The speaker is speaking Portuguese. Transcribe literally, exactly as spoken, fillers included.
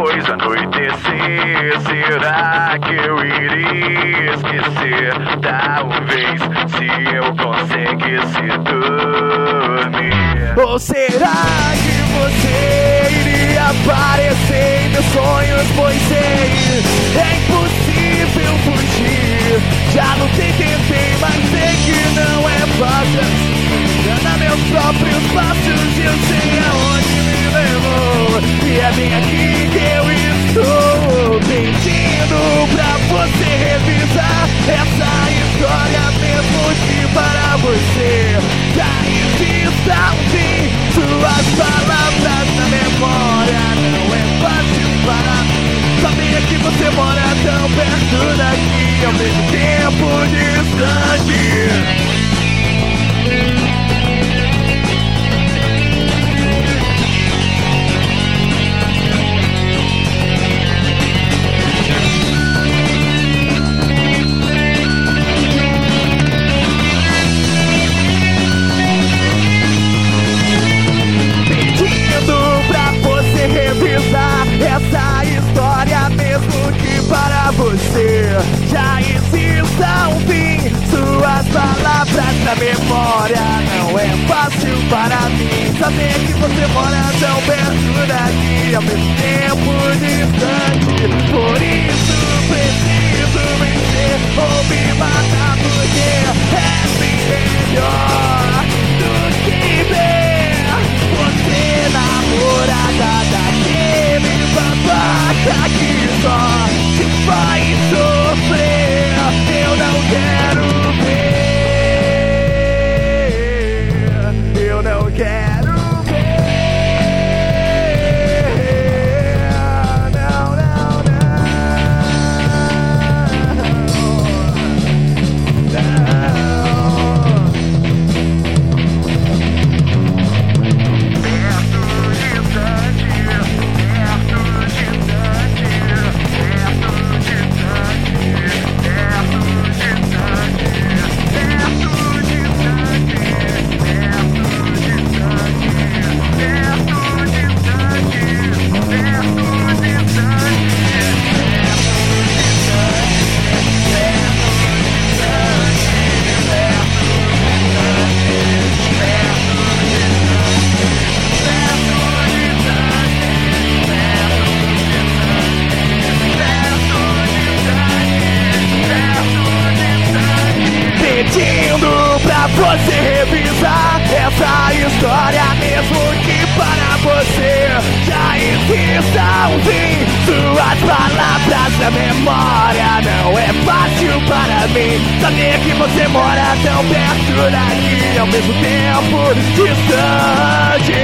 depois anoitecer, será que eu iria esquecer? Talvez, se eu conseguisse dormir. Ou será que você iria aparecer em meus sonhos? Pois sei, é impossível fugir. Já lutei, tentei, mas sei que não é fácil. Anda meus próprios passos e eu sei aonde me levou. E é bem aqui que eu estou, pedindo pra você revisar essa história, mesmo que para você já exista um fim. Suas palavras na memória não é fácil para mim. Saber que você mora tão perto daqui, ao mesmo tempo distante. Essa história, mesmo que para você já exista um fim. Suas palavras na memória não é fácil para mim. Saber que você mora tão perto daqui, ao mesmo tempo distante. Por isso preciso vencer ou me matar, porque é bem melhor do que ver você namorada daquele babaca que só te faz sofrer. Eu não quero ver, eu não quero ver. Não, não, não, não. Pedindo pra você revisar essa história, mesmo que para você já exista um fim. Suas palavras na memória não é fácil para mim. Saber que você mora tão perto daqui, ao mesmo tempo distante.